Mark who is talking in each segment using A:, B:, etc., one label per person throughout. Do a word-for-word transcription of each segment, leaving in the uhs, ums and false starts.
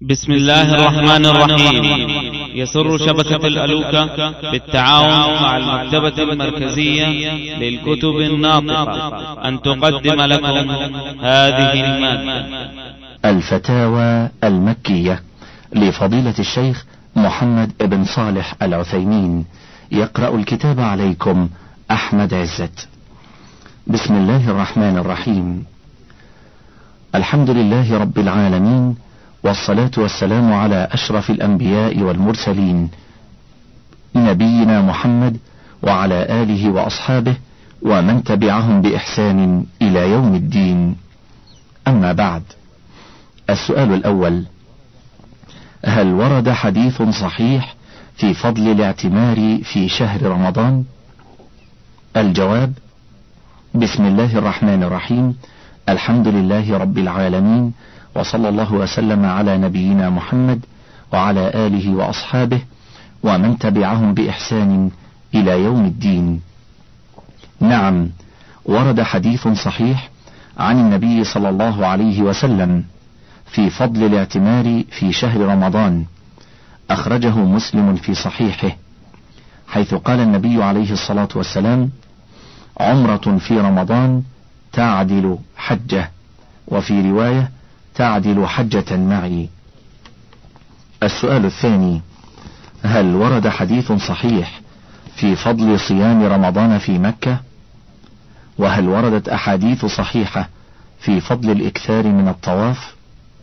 A: بسم الله الرحمن الرحيم. يسر شبكة الألوكة بالتعاون مع المكتبة المركزية للكتب الناطقة أن تقدم لكم هذه المادة.
B: الفتاوى المكية لفضيلة الشيخ محمد بن صالح العثيمين. يقرأ الكتاب عليكم أحمد عزت. بسم الله الرحمن الرحيم. الحمد لله رب العالمين، والصلاة والسلام على أشرف الأنبياء والمرسلين، نبينا محمد وعلى آله وأصحابه ومن تبعهم بإحسان إلى يوم الدين. أما بعد، السؤال الأول: هل ورد حديث صحيح في فضل الاعتمار في شهر رمضان؟ الجواب: بسم الله الرحمن الرحيم. الحمد لله رب العالمين، وصلى الله وسلم على نبينا محمد وعلى آله وأصحابه ومن تبعهم بإحسان إلى يوم الدين. نعم، ورد حديث صحيح عن النبي صلى الله عليه وسلم في فضل الاعتمار في شهر رمضان، أخرجه مسلم في صحيحه، حيث قال النبي عليه الصلاة والسلام: عمرة في رمضان تعدل حجة، وفي رواية: تعدل حجة معي. السؤال الثاني: هل ورد حديث صحيح في فضل صيام رمضان في مكة؟ وهل وردت أحاديث صحيحة في فضل الإكثار من الطواف؟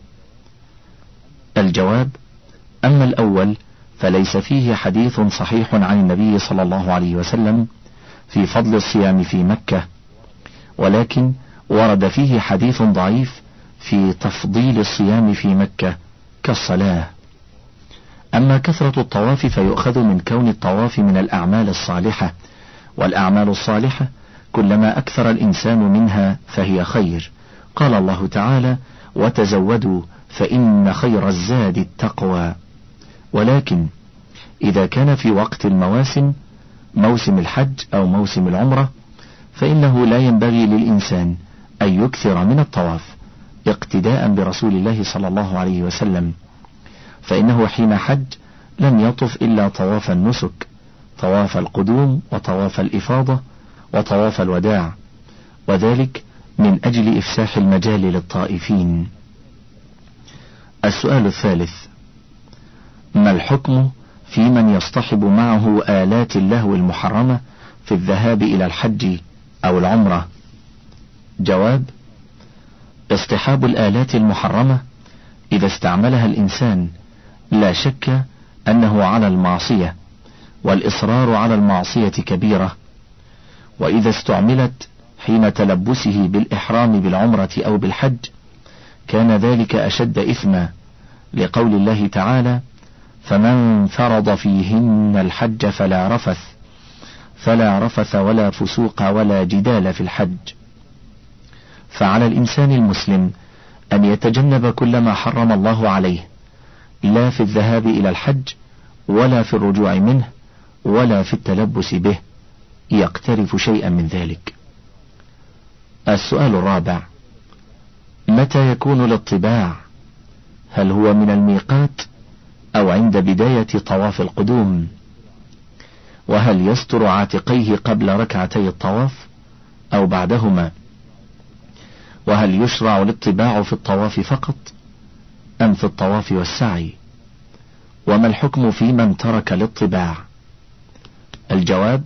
B: الجواب: أما الأول فليس فيه حديث صحيح عن النبي صلى الله عليه وسلم في فضل الصيام في مكة، ولكن ورد فيه حديث ضعيف في تفضيل الصيام في مكة كالصلاة. أما كثرة الطواف فيؤخذ من كون الطواف من الأعمال الصالحة، والأعمال الصالحة كلما أكثر الإنسان منها فهي خير. قال الله تعالى: وتزودوا فإن خير الزاد التقوى. ولكن إذا كان في وقت المواسم، موسم الحج أو موسم العمرة، فإنه لا ينبغي للإنسان أن يكثر من الطواف اقتداء برسول الله صلى الله عليه وسلم، فإنه حين حج لم يطف إلا طواف النسك، طواف القدوم وطواف الإفاضة وطواف الوداع، وذلك من أجل إفساح المجال للطائفين. السؤال الثالث: ما الحكم في من يصطحب معه آلات اللهو المحرمة في الذهاب إلى الحج أو العمرة؟ جواب: اصطحاب الآلات المحرمة إذا استعملها الإنسان لا شك أنه على المعصية، والإصرار على المعصية كبيرة، وإذا استعملت حين تلبسه بالإحرام بالعمرة أو بالحج كان ذلك أشد إثما، لقول الله تعالى: فمن فرض فيهن الحج فلا رفث فلا رفث ولا فسوق ولا جدال في الحج. فعلى الإنسان المسلم أن يتجنب كل ما حرم الله عليه، لا في الذهاب إلى الحج ولا في الرجوع منه ولا في التلبس به يقترف شيئا من ذلك. السؤال الرابع: متى يكون الاطباع؟ هل هو من الميقات أو عند بداية طواف القدوم؟ وهل يستر عاتقيه قبل ركعتي الطواف أو بعدهما؟ وهل يشرع الاطباع في الطواف فقط أم في الطواف والسعي؟ وما الحكم في من ترك الاطباع؟ الجواب: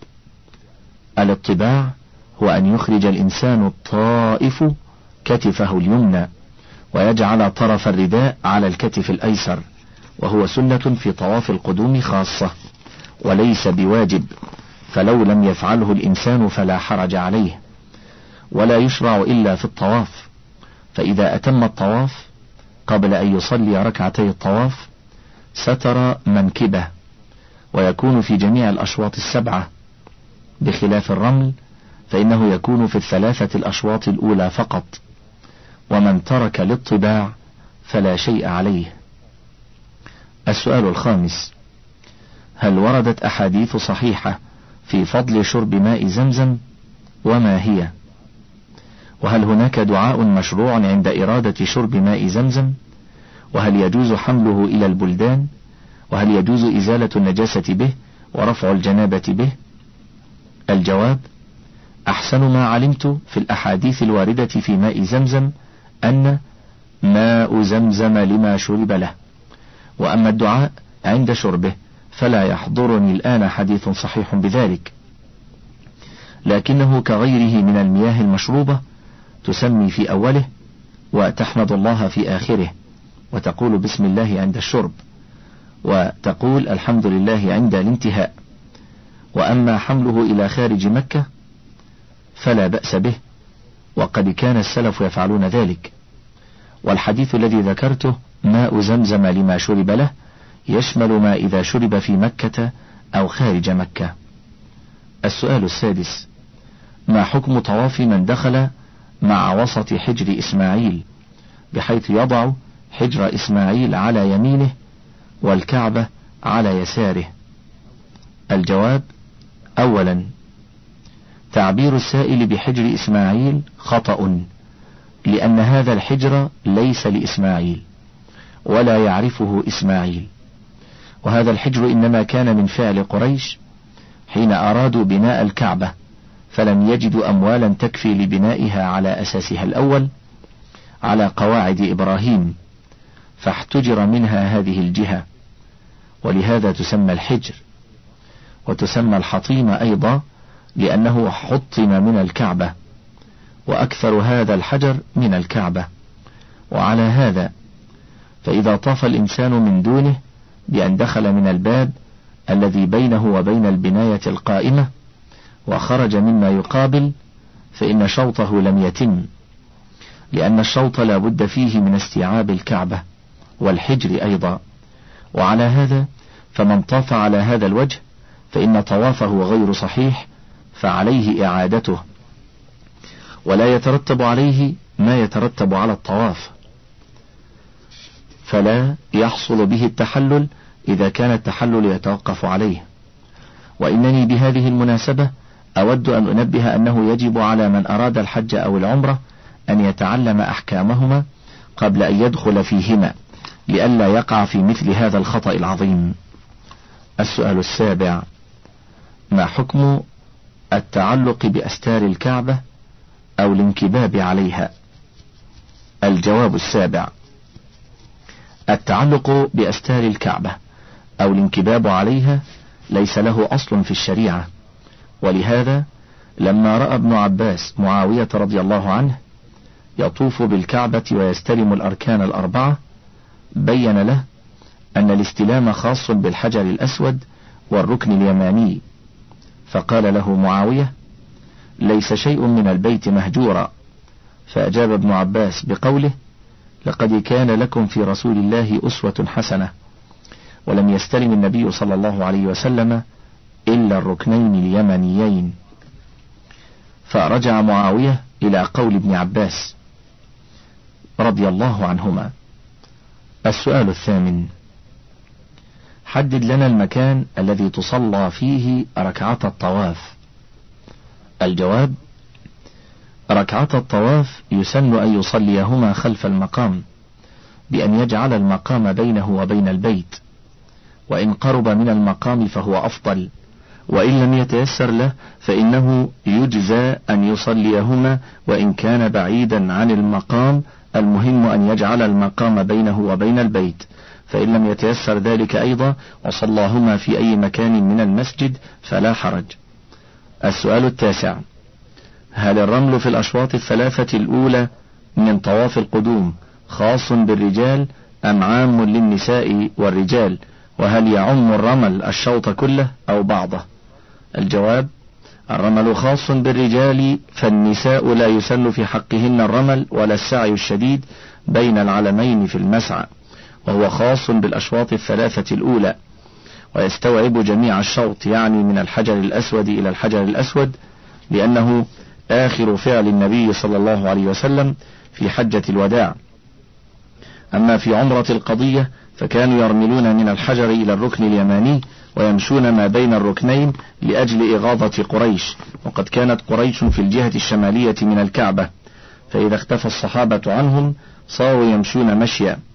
B: الاطباع هو أن يخرج الإنسان الطائف كتفه اليمنى ويجعل طرف الرداء على الكتف الأيسر، وهو سنة في طواف القدوم خاصة وليس بواجب، فلو لم يفعله الإنسان فلا حرج عليه، ولا يشرع إلا في الطواف. فإذا أتم الطواف قبل أن يصلي ركعتي الطواف ستر منكبه، ويكون في جميع الأشواط السبعة، بخلاف الرمل فإنه يكون في الثلاثة الأشواط الأولى فقط. ومن ترك الاطباع فلا شيء عليه. السؤال الخامس: هل وردت أحاديث صحيحة في فضل شرب ماء زمزم؟ وما هي؟ وهل هناك دعاء مشروع عند إرادة شرب ماء زمزم؟ وهل يجوز حمله إلى البلدان؟ وهل يجوز إزالة النجاسة به ورفع الجنابة به؟ الجواب: أحسن ما علمت في الأحاديث الواردة في ماء زمزم أن ماء زمزم لما شرب له، وأما الدعاء عند شربه فلا يحضرني الآن حديث صحيح بذلك، لكنه كغيره من المياه المشروبة، تسمي في أوله وتحمد الله في آخره، وتقول بسم الله عند الشرب، وتقول الحمد لله عند الانتهاء. وأما حمله إلى خارج مكة فلا بأس به، وقد كان السلف يفعلون ذلك. والحديث الذي ذكرته ماء زمزم لما شرب له يشمل ما إذا شرب في مكة أو خارج مكة. السؤال السادس: ما حكم طواف من دخل مع وسط حجر إسماعيل بحيث يضع حجر إسماعيل على يمينه والكعبة على يساره؟ الجواب: أولا، تعبير السائل بحجر إسماعيل خطأ، لأن هذا الحجر ليس لإسماعيل ولا يعرفه إسماعيل، وهذا الحجر إنما كان من فعل قريش حين أرادوا بناء الكعبة فلم يجدوا أموالا تكفي لبنائها على أساسها الأول على قواعد إبراهيم، فاحتجر منها هذه الجهة، ولهذا تسمى الحجر. وتسمى الحطيمة أيضا لأنه حطم من الكعبة، وأكثر هذا الحجر من الكعبة. وعلى هذا فإذا طاف الإنسان من دونه بأن دخل من الباب الذي بينه وبين البناية القائمة وخرج مما يقابل، فإن شوطه لم يتم، لأن الشوط لا بد فيه من استيعاب الكعبة والحجر أيضا. وعلى هذا فمن طاف على هذا الوجه فإن طوافه غير صحيح، فعليه إعادته، ولا يترتب عليه ما يترتب على الطواف، فلا يحصل به التحلل إذا كان التحلل يتوقف عليه. وإنني بهذه المناسبة أود أن أنبه أنه يجب على من أراد الحج أو العمرة أن يتعلم أحكامهما قبل أن يدخل فيهما، لئلا يقع في مثل هذا الخطأ العظيم. السؤال السابع: ما حكم التعلق بأستار الكعبة أو الانكباب عليها؟ الجواب السابع: التعلق بأستار الكعبة أو الانكباب عليها ليس له أصل في الشريعة، ولهذا لما رأى ابن عباس معاوية رضي الله عنه يطوف بالكعبة ويستلم الأركان الأربعة بين له أن الاستلام خاص بالحجر الأسود والركن اليماني، فقال له معاوية: ليس شيء من البيت مهجورا. فأجاب ابن عباس بقوله: لقد كان لكم في رسول الله أسوة حسنة، ولم يستلم النبي صلى الله عليه وسلم إلا الركنين اليمنيين. فرجع معاوية إلى قول ابن عباس رضي الله عنهما. السؤال الثامن: حدد لنا المكان الذي تصلى فيه ركعة الطواف. الجواب: ركعة الطواف يسن أن يصليهما خلف المقام بأن يجعل المقام بينه وبين البيت، وإن قرب من المقام فهو أفضل، وإن لم يتيسر له فإنه يجزى أن يصليهما وإن كان بعيدا عن المقام، المهم أن يجعل المقام بينه وبين البيت، فإن لم يتيسر ذلك أيضا وصلاهما في أي مكان من المسجد فلا حرج. السؤال التاسع: هل الرمل في الأشواط الثلاثة الأولى من طواف القدوم خاص بالرجال أم عام للنساء والرجال؟ وهل يعم الرمل الشوط كله أو بعضه؟ الجواب: الرمل خاص بالرجال، فالنساء لا يسن في حقهن الرمل ولا السعي الشديد بين العلمين في المسعى، وهو خاص بالأشواط الثلاثة الأولى، ويستوعب جميع الشوط، يعني من الحجر الأسود إلى الحجر الأسود، لأنه آخر فعل النبي صلى الله عليه وسلم في حجة الوداع. أما في عمرة القضية فكانوا يرملون من الحجر إلى الركن اليماني ويمشون ما بين الركنين لأجل إغاظة قريش، وقد كانت قريش في الجهة الشمالية من الكعبة، فإذا اختفى الصحابة عنهم صاروا يمشون مشيا،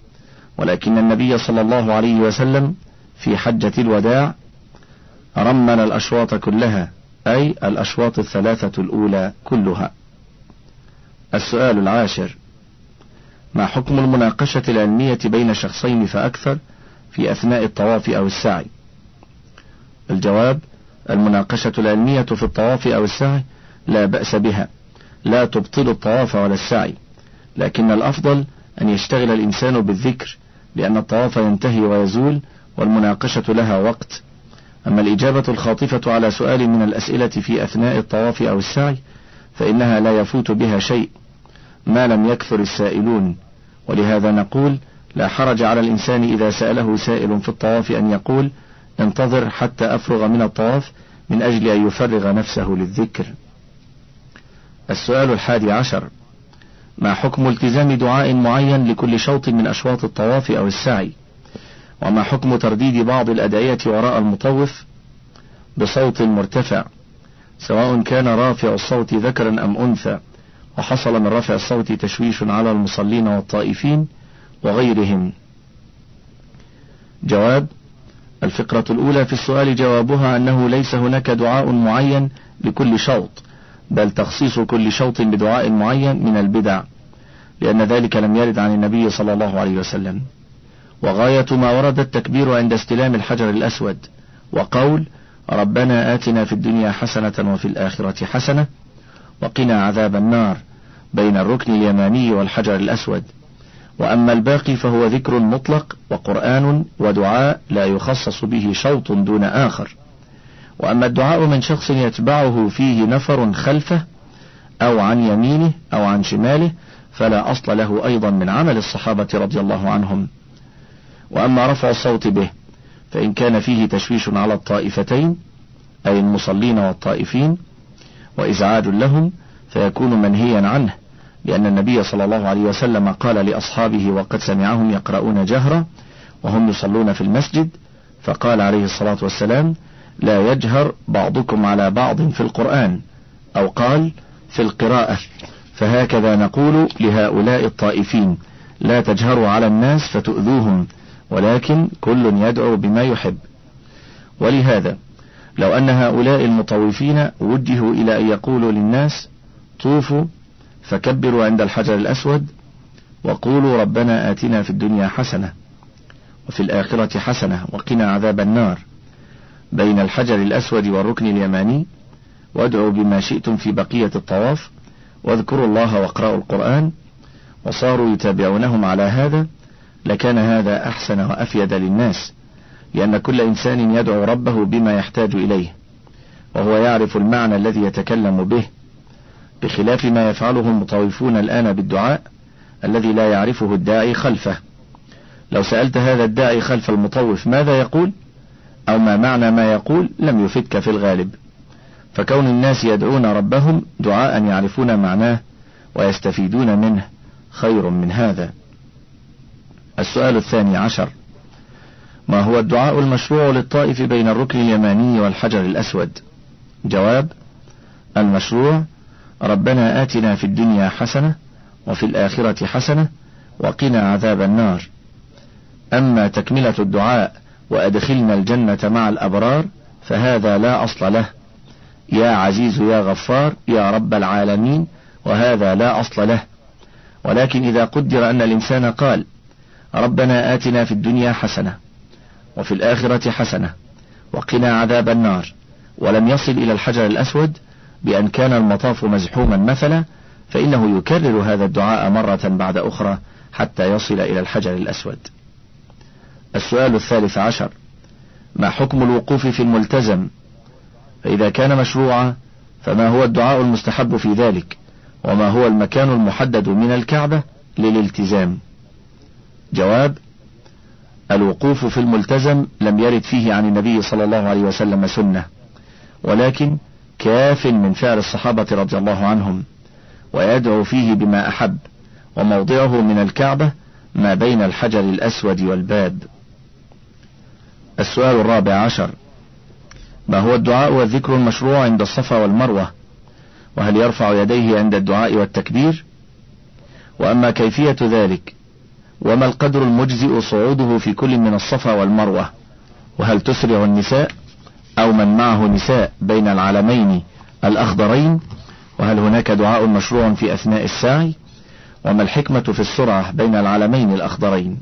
B: ولكن النبي صلى الله عليه وسلم في حجة الوداع رمل الأشواط كلها، أي الأشواط الثلاثة الأولى كلها. السؤال العاشر: ما حكم المناقشة العلمية بين شخصين فأكثر في أثناء الطواف أو السعي؟ الجواب: المناقشة العلمية في الطواف أو السعي لا بأس بها، لا تبطل الطواف ولا السعي، لكن الأفضل أن يشتغل الإنسان بالذكر، لأن الطواف ينتهي ويزول والمناقشة لها وقت. أما الإجابة الخاطفة على سؤال من الأسئلة في أثناء الطواف أو السعي فإنها لا يفوت بها شيء ما لم يكثر السائلون، ولهذا نقول لا حرج على الإنسان إذا سأله سائل في الطواف أن يقول: انتظر حتى أفرغ من الطواف، من أجل أن يفرغ نفسه للذكر. السؤال الحادي عشر: ما حكم التزام دعاء معين لكل شوط من أشواط الطواف أو السعي؟ وما حكم ترديد بعض الأدعية وراء المطوف بصوت مرتفع، سواء كان رافع الصوت ذكرا أم أنثى، وحصل من رفع الصوت تشويش على المصلين والطائفين وغيرهم؟ جواب: الفقرة الأولى في السؤال جوابها أنه ليس هناك دعاء معين لكل شوط، بل تخصيص كل شوط بدعاء معين من البدع، لأن ذلك لم يرد عن النبي صلى الله عليه وسلم. وغاية ما ورد التكبير عند استلام الحجر الأسود، وقول: ربنا آتنا في الدنيا حسنة وفي الآخرة حسنة وقنا عذاب النار، بين الركن اليماني والحجر الأسود. وأما الباقي فهو ذكر مطلق وقرآن ودعاء لا يخصص به شوط دون آخر. وأما الدعاء من شخص يتبعه فيه نفر خلفه أو عن يمينه أو عن شماله فلا أصل له أيضا من عمل الصحابة رضي الله عنهم. وأما رفع الصوت به فإن كان فيه تشويش على الطائفتين، أي المصلين والطائفين، وإزعاج لهم، فيكون منهيا عنه، لأن النبي صلى الله عليه وسلم قال لأصحابه وقد سمعهم يقرؤون جهرا وهم يصلون في المسجد، فقال عليه الصلاة والسلام: لا يجهر بعضكم على بعض في القرآن، أو قال في القراءة. فهكذا نقول لهؤلاء الطائفين: لا تجهروا على الناس فتؤذوهم، ولكن كل يدعو بما يحب. ولهذا لو أن هؤلاء المطوفين وجهوا إلى أن يقولوا للناس: طوفوا فكبروا عند الحجر الأسود وقولوا ربنا آتنا في الدنيا حسنة وفي الآخرة حسنة وقنا عذاب النار، بين الحجر الأسود والركن اليماني، وادعوا بما شئتم في بقية الطواف، واذكروا الله واقرأوا القرآن، وصاروا يتابعونهم على هذا، لكان هذا أحسن وأفيد للناس، لأن كل إنسان يدعو ربه بما يحتاج إليه، وهو يعرف المعنى الذي يتكلم به، بخلاف ما يفعله المطوفون الآن بالدعاء الذي لا يعرفه الداعي خلفه. لو سألت هذا الداعي خلف المطوف ماذا يقول أو ما معنى ما يقول لم يفدك في الغالب، فكون الناس يدعون ربهم دعاء يعرفون معناه ويستفيدون منه خير من هذا. السؤال الثاني عشر: ما هو الدعاء المشروع للطائف بين الركن اليماني والحجر الأسود؟ جواب: المشروع: ربنا آتنا في الدنيا حسنة وفي الآخرة حسنة وقنا عذاب النار. أما تكملة الدعاء وأدخلنا الجنة مع الأبرار فهذا لا أصل له، يا عزيز يا غفار يا رب العالمين، وهذا لا أصل له. ولكن إذا قدر أن الإنسان قال ربنا آتنا في الدنيا حسنة وفي الآخرة حسنة وقنا عذاب النار، ولم يصل إلى الحجر الأسود بأن كان المطاف مزحوما مثلا، فإنه يكرر هذا الدعاء مرة بعد أخرى حتى يصل إلى الحجر الأسود. السؤال الثالث عشر: ما حكم الوقوف في الملتزم؟ فإذا كان مشروعا فما هو الدعاء المستحب في ذلك؟ وما هو المكان المحدد من الكعبة للالتزام؟ جواب: الوقوف في الملتزم لم يرد فيه عن النبي صلى الله عليه وسلم سنة، ولكن كاف من فعل الصحابة رضي الله عنهم، ويدعو فيه بما أحب، وموضعه من الكعبة ما بين الحجر الأسود والباب. السؤال الرابع عشر: ما هو الدعاء والذكر المشروع عند الصفا والمروة؟ وهل يرفع يديه عند الدعاء والتكبير؟ وأما كيفية ذلك وما القدر المجزئ صعوده في كل من الصفا والمروة؟ وهل تسرع النساء أو من معه نساء بين العلمين الأخضرين؟ وهل هناك دعاء مشروع في أثناء السعي؟ وما الحكمة في السرعة بين العلمين الأخضرين؟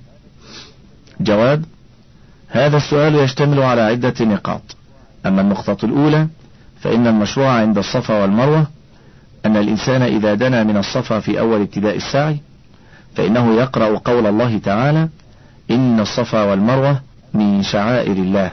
B: جواب: هذا السؤال يشتمل على عدة نقاط. أما النقطة الأولى فإن المشروع عند الصفا والمروة أن الإنسان إذا دنا من الصفا في أول ابتداء السعي فإنه يقرأ قول الله تعالى: إن الصفا والمروة من شعائر الله،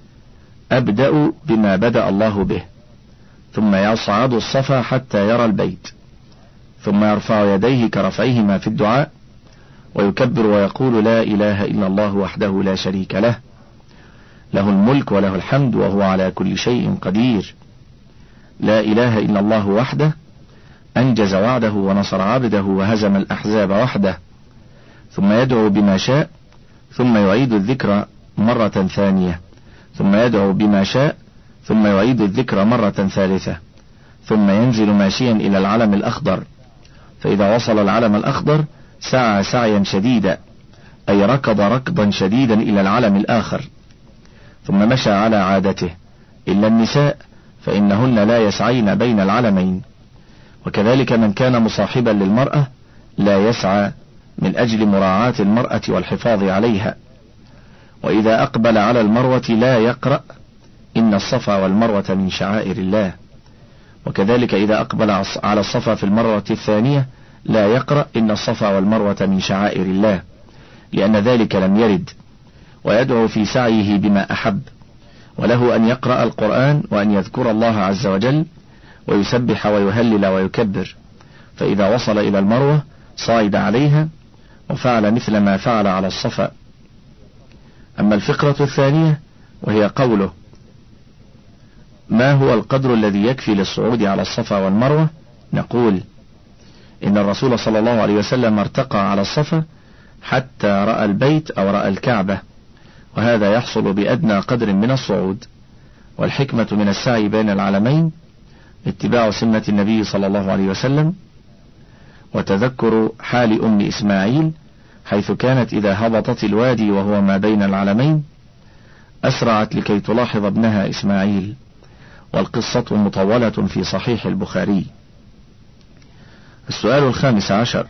B: أبدأ بما بدأ الله به، ثم يصعد الصفا حتى يرى البيت، ثم يرفع يديه كرفعهما في الدعاء، ويكبر ويقول: لا إله إلا الله وحده لا شريك له، له الملك وله الحمد وهو على كل شيء قدير، لا إله إلا الله وحده أنجز وعده ونصر عبده وهزم الأحزاب وحده. ثم يدعو بما شاء، ثم يعيد الذكر مرة ثانية، ثم يدعو بما شاء، ثم يعيد الذكر مرة ثالثة، ثم ينزل ماشيا إلى العلم الأخضر، فإذا وصل العلم الأخضر سعى سعيا شديدا، أي ركض ركضا شديدا إلى العلم الآخر، ثم مشى على عادته، إلا النساء فإنهن لا يسعين بين العلمين. وكذلك من كان مصاحبا للمرأة لا يسعى من أجل مراعاة المرأة والحفاظ عليها. وإذا أقبل على المروة لا يقرأ إن الصفا والمروة من شعائر الله. وكذلك إذا أقبل على الصفا في المروة الثانية لا يقرأ إن الصفا والمروة من شعائر الله، لأن ذلك لم يرد. ويدعو في سعيه بما أحب، وله أن يقرأ القرآن وأن يذكر الله عز وجل ويسبح ويهلل ويكبر. فإذا وصل إلى المروة صعد عليها وفعل مثل ما فعل على الصفا. أما الفقرة الثانية وهي قوله: ما هو القدر الذي يكفي للصعود على الصفا والمروة؟ نقول: إن الرسول صلى الله عليه وسلم ارتقى على الصفا حتى رأى البيت أو رأى الكعبة، وهذا يحصل بأدنى قدر من الصعود. والحكمة من السعي بين العلمين اتباع سنة النبي صلى الله عليه وسلم، وتذكر حال أم إسماعيل حيث كانت إذا هبطت الوادي وهو ما بين العلمين أسرعت لكي تلاحظ ابنها إسماعيل، والقصة مطولة في صحيح البخاري. السؤال الخامس عشر: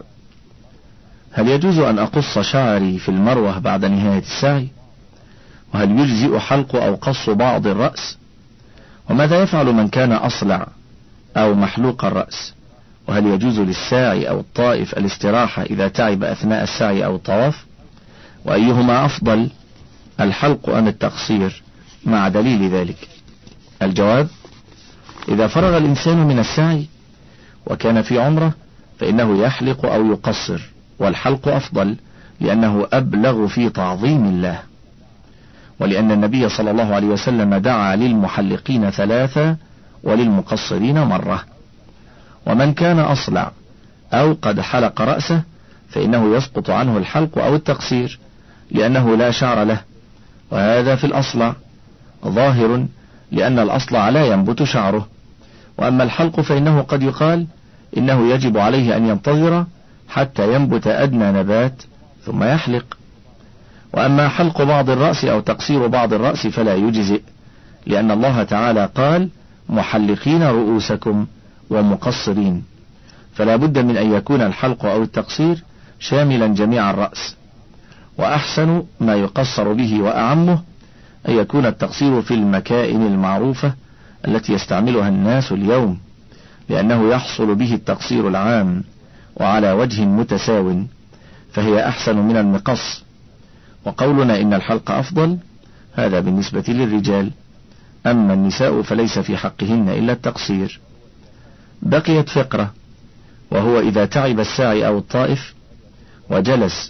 B: هل يجوز أن أقص شعري في المروة بعد نهاية السعي؟ وهل يجزئ حلق أو قص بعض الرأس؟ وماذا يفعل من كان أصلع أو محلوق الرأس؟ وهل يجوز للساعي أو الطائف الاستراحة إذا تعب أثناء السعي أو الطواف؟ وأيهما أفضل، الحلق أم التقصير، مع دليل ذلك؟ الجواب: إذا فرغ الإنسان من السعي وكان في عمره فإنه يحلق أو يقصر، والحلق أفضل لأنه أبلغ في تعظيم الله، ولأن النبي صلى الله عليه وسلم دعا للمحلقين ثلاثة وللمقصرين مرة. ومن كان أصلع أو قد حلق رأسه فإنه يسقط عنه الحلق أو التقصير لأنه لا شعر له، وهذا في الأصلع ظاهر لأن الأصلع لا ينبت شعره. وأما الحلق فإنه قد يقال إنه يجب عليه أن ينتظر حتى ينبت أدنى نبات ثم يحلق. وأما حلق بعض الرأس أو تقصير بعض الرأس فلا يجزئ، لأن الله تعالى قال: محلقين رؤوسكم ومقصرين، فلا بد من أن يكون الحلق أو التقصير شاملا جميع الرأس. وأحسن ما يقصر به وأعمه أن يكون التقصير في المكائن المعروفة التي يستعملها الناس اليوم، لأنه يحصل به التقصير العام وعلى وجه متساو، فهي أحسن من المقص. وقولنا إن الحلق أفضل هذا بالنسبة للرجال، أما النساء فليس في حقهن إلا التقصير. بقيت فقرة، وهو إذا تعب الساعي أو الطائف وجلس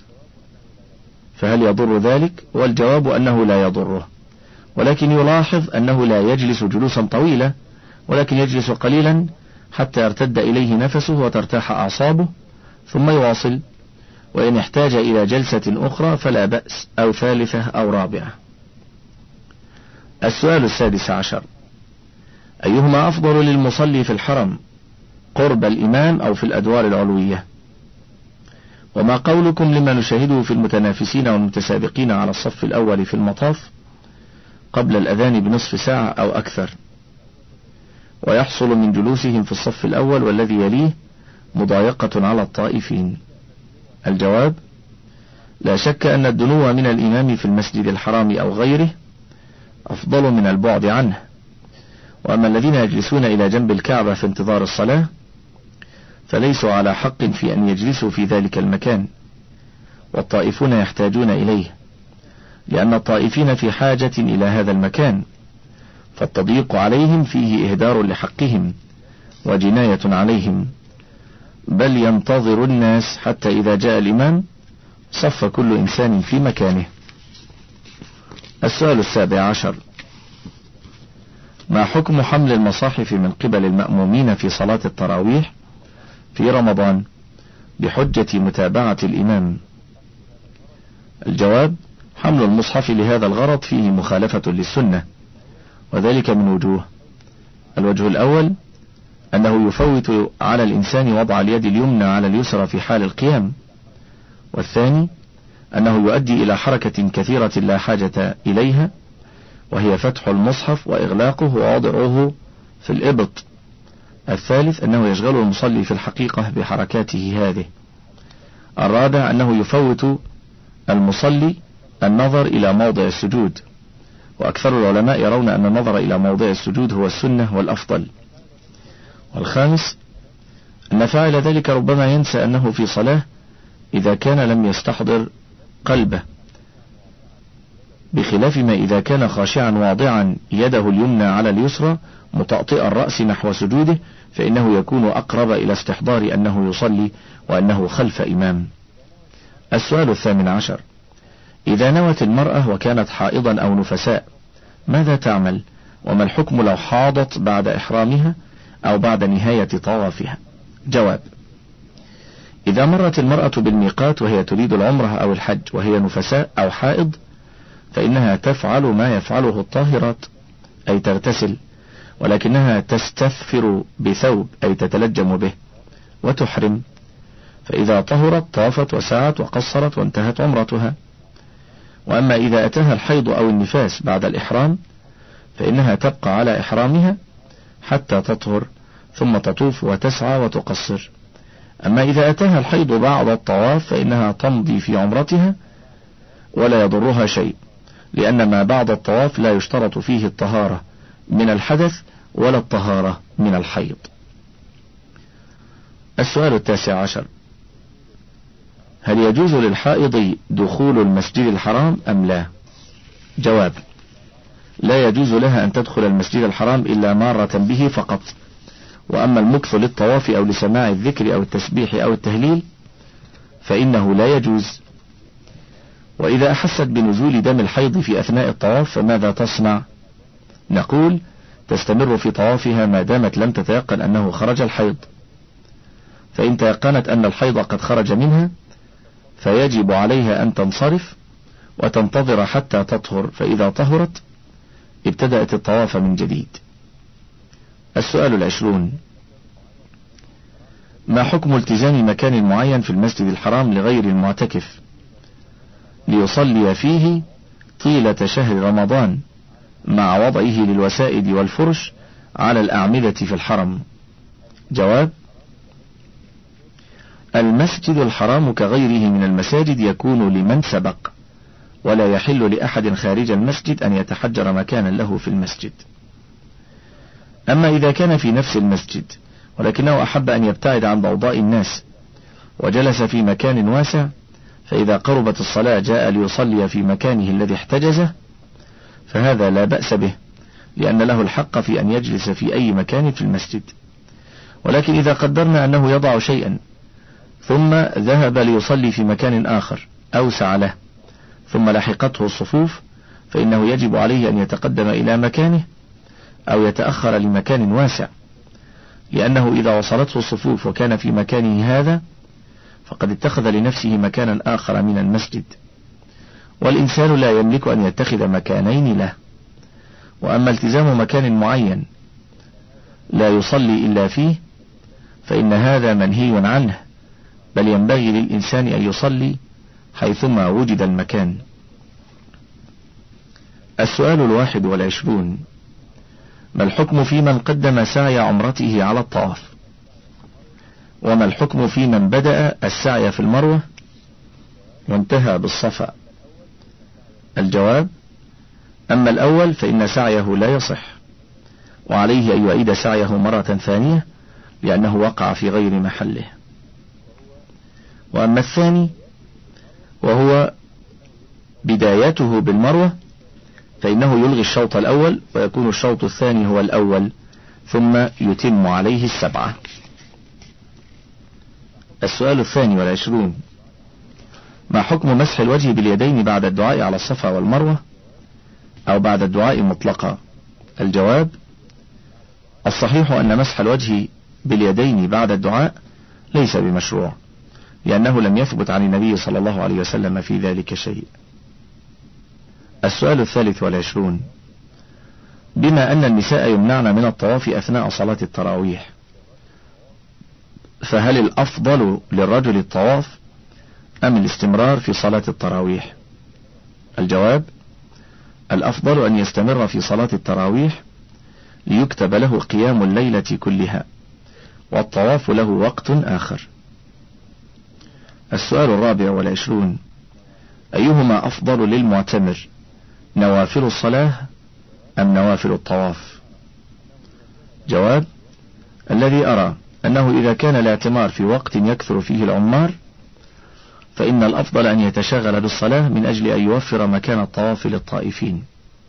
B: فهل يضر ذلك؟ والجواب أنه لا يضره، ولكن يلاحظ أنه لا يجلس جلوسا طويلا، ولكن يجلس قليلا حتى يرتد إليه نفسه وترتاح أعصابه ثم يواصل، وإن احتاج إلى جلسة أخرى فلا بأس، أو ثالثة أو رابعة. السؤال السادس عشر: أيهما أفضل للمصلي في الحرم، قرب الإمام أو في الأدوار العلوية؟ وما قولكم لما نشاهده في المتنافسين والمتسابقين على الصف الأول في المطاف قبل الأذان بنصف ساعة أو أكثر، ويحصل من جلوسهم في الصف الأول والذي يليه مضايقة على الطائفين؟ الجواب: لا شك أن الدنو من الإمام في المسجد الحرام أو غيره أفضل من البعد عنه. وأما الذين يجلسون إلى جنب الكعبة في انتظار الصلاة فليسوا على حق في أن يجلسوا في ذلك المكان، والطائفون يحتاجون إليه، لأن الطائفين في حاجة إلى هذا المكان، فالتضييق عليهم فيه إهدار لحقهم وجناية عليهم، بل ينتظر الناس حتى إذا جاء الإمام صف كل إنسان في مكانه. السؤال السابع عشر: ما حكم حمل المصاحف من قبل المأمومين في صلاة التراويح في رمضان بحجة متابعة الإمام؟ الجواب: حمل المصحف لهذا الغرض فيه مخالفة للسنة، وذلك من وجوه. الوجه الأول أنه يفوت على الإنسان وضع اليد اليمنى على اليسرى في حال القيام، والثاني أنه يؤدي إلى حركة كثيرة لا حاجة إليها، وهي فتح المصحف وإغلاقه ووضعه في الإبط. الثالث أنه يشغل المصلي في الحقيقة بحركاته هذه. الرابع أنه يفوت المصلي النظر إلى موضع السجود، وأكثر العلماء يرون أن النظر إلى موضع السجود هو السنة والأفضل. والخامس أن فاعل ذلك ربما ينسى أنه في صلاة إذا كان لم يستحضر قلبه، بخلاف ما إذا كان خاشعا واضعا يده اليمنى على اليسرى مطأطئ الرأس نحو سجوده، فإنه يكون أقرب إلى استحضار أنه يصلي وأنه خلف إمام. السؤال الثامن عشر: إذا نوت المرأة وكانت حائضا أو نفساء ماذا تعمل؟ وما الحكم لو حاضت بعد إحرامها أو بعد نهاية طوافها؟ جواب: إذا مرت المرأة بالميقات وهي تريد العمرة أو الحج وهي نفساء أو حائض فإنها تفعل ما يفعله الطاهرات، أي تغتسل، ولكنها تستثفر بثوب أي تتلجم به وتحرم، فإذا طهرت طافت وسعت وقصرت وانتهت عمرتها. وأما إذا أتاها الحيض أو النفاس بعد الإحرام فإنها تبقى على إحرامها حتى تطهر ثم تطوف وتسعى وتقصر. أما إذا أتاها الحيض بعد الطواف فإنها تمضي في عمرتها ولا يضرها شيء، لأن ما بعد الطواف لا يشترط فيه الطهارة من الحدث ولا الطهارة من الحيض. السؤال التاسع عشر: هل يجوز للحائض دخول المسجد الحرام أم لا؟ جواب: لا يجوز لها أن تدخل المسجد الحرام إلا مارة به فقط. وأما المكث للطواف أو لسماع الذكر أو التسبيح أو التهليل فإنه لا يجوز. وإذا أحست بنزول دم الحيض في أثناء الطواف فماذا تصنع؟ نقول: تستمر في طوافها ما دامت لم تتيقن أنه خرج الحيض، فإن تيقنت أن الحيض قد خرج منها فيجب عليها أن تنصرف وتنتظر حتى تطهر، فإذا طهرت ابتدأت الطواف من جديد. السؤال العشرون: ما حكم التزام مكان معين في المسجد الحرام لغير المعتكف ليصلي فيه طيلة شهر رمضان مع وضعه للوسائد والفرش على الأعمدة في الحرم؟ جواب: المسجد الحرام كغيره من المساجد يكون لمن سبق، ولا يحل لأحد خارج المسجد أن يتحجر مكانا له في المسجد. أما إذا كان في نفس المسجد ولكنه أحب أن يبتعد عن ضوضاء الناس وجلس في مكان واسع، فإذا قربت الصلاة جاء ليصلي في مكانه الذي احتجزه، فهذا لا بأس به، لأن له الحق في أن يجلس في أي مكان في المسجد. ولكن إذا قدرنا أنه يضع شيئا ثم ذهب ليصلي في مكان آخر أوسع له ثم لحقته الصفوف، فإنه يجب عليه أن يتقدم إلى مكانه أو يتأخر لمكان واسع، لأنه إذا وصلته الصفوف وكان في مكانه هذا فقد اتخذ لنفسه مكانا آخر من المسجد، والإنسان لا يملك أن يتخذ مكانين له. وأما التزام مكان معين لا يصلي إلا فيه فإن هذا منهي عنه، بل ينبغي للإنسان أن يصلي حيثما وجد المكان. السؤال الواحد والعشرون: ما الحكم في من قدم سعي عمرته على الطواف؟ وما الحكم في من بدأ السعي في المروة وانتهى بالصفا؟ الجواب: أما الأول فإن سعيه لا يصح، وعليه أن يعيد سعيه مرة ثانية لأنه وقع في غير محله. وأما الثاني وهو بدايته بالمروة فإنه يلغي الشوط الأول ويكون الشوط الثاني هو الأول، ثم يتم عليه السبعة. السؤال الثاني والعشرون: ما حكم مسح الوجه باليدين بعد الدعاء على الصفا والمروة أو بعد الدعاء مطلقا؟ الجواب: الصحيح أن مسح الوجه باليدين بعد الدعاء ليس بمشروع، لأنه لم يثبت عن النبي صلى الله عليه وسلم في ذلك شيء. السؤال الثالث والعشرون: بما أن النساء يمنعن من الطواف أثناء صلاة التراويح، فهل الأفضل للرجل الطواف أم الاستمرار في صلاة التراويح؟ الجواب: الأفضل أن يستمر في صلاة التراويح ليكتب له قيام الليلة كلها، والطواف له وقت آخر. السؤال الرابع والعشرون: أيهما أفضل للمعتمر، نوافل الصلاة أم نوافل الطواف؟ جواب: الذي أرى أنه إذا كان الاعتمار في وقت يكثر فيه العمار فإن الأفضل أن يتشغل بالصلاة من أجل أن يوفر مكان الطواف للطائفين.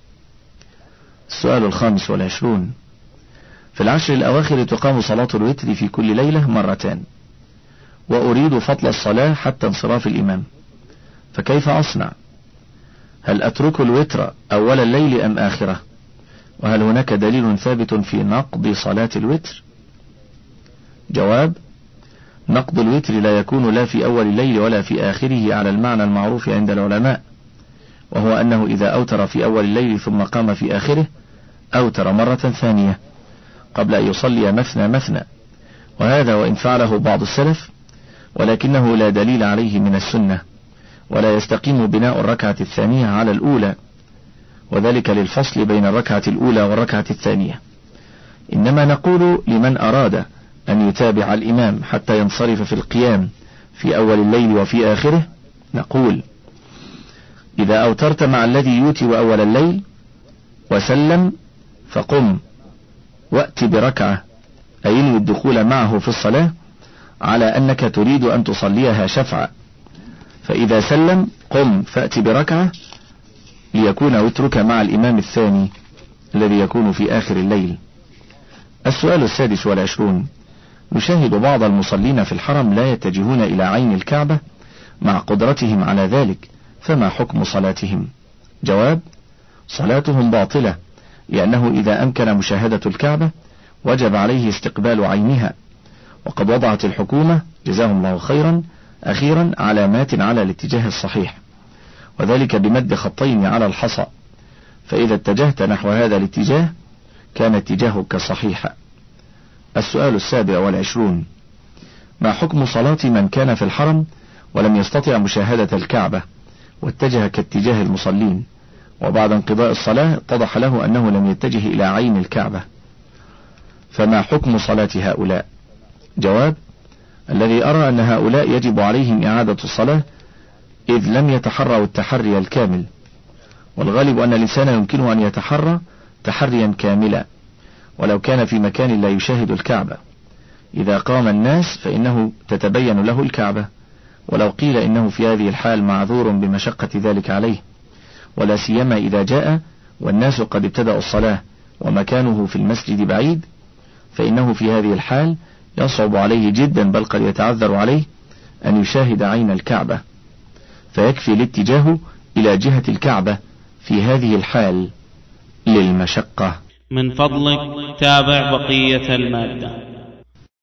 B: السؤال الخامس والعشرون: في العشر الأواخر تقام صلاة الوتر في كل ليلة مرتان، وأريد فضل الصلاة حتى انصراف الإمام، فكيف أصنع؟ هل أترك الوتر أول الليل أم آخره؟ وهل هناك دليل ثابت في نقض صلاة الوتر؟ جواب: نقض الوتر لا يكون لا في أول الليل ولا في آخره على المعنى المعروف عند العلماء، وهو أنه إذا أوتر في أول الليل ثم قام في آخره أوتر مرة ثانية قبل أن يصلي مثنى مثنى، وهذا وإن فعله بعض السلف ولكنه لا دليل عليه من السنة، ولا يستقيم بناء الركعة الثانية على الأولى، وذلك للفصل بين الركعة الأولى والركعة الثانية. إنما نقول لمن أراد أن يتابع الإمام حتى ينصرف في القيام في أول الليل وفي آخره، نقول: إذا أوترت مع الذي يوتر أول الليل وسلم فقم وأت بركعة، أي انوي الدخول معه في الصلاة على أنك تريد أن تصليها شفعا، فإذا سلم قم فأت بركعة ليكون وترك مع الإمام الثاني الذي يكون في آخر الليل. السؤال السادس والعشرون: نشاهد بعض المصلين في الحرم لا يتجهون إلى عين الكعبة مع قدرتهم على ذلك، فما حكم صلاتهم؟ جواب: صلاتهم باطلة، لأنه إذا أمكن مشاهدة الكعبة وجب عليه استقبال عينها، وقد وضعت الحكومة جزاهم الله خيرا أخيرا علامات على الاتجاه الصحيح، وذلك بمد خطين على الحصى، فإذا اتجهت نحو هذا الاتجاه كان اتجاهك صحيحا. السؤال السابع والعشرون: ما حكم صلاة من كان في الحرم ولم يستطع مشاهدة الكعبة واتجه كاتجاه المصلين، وبعد انقضاء الصلاة اتضح له أنه لم يتجه إلى عين الكعبة، فما حكم صلاة هؤلاء؟ جواب: الذي أرى أن هؤلاء يجب عليهم إعادة الصلاة إذ لم يتحروا التحري الكامل، والغالب أن الإنسان يمكنه أن يتحرى تحريا كاملا ولو كان في مكان لا يشاهد الكعبة. إذا قام الناس فإنه تتبين له الكعبة، ولو قيل إنه في هذه الحال معذور بمشقة ذلك عليه، ولا سيما إذا جاء والناس قد ابتدأوا الصلاة ومكانه في المسجد بعيد، فإنه في هذه الحال يصعب عليه جدا بل قد يتعذر عليه أن يشاهد عين الكعبة، فيكفي الاتجاه إلى جهة الكعبة في هذه الحال للمشقة.
A: من فضلك تابع بقية المادة.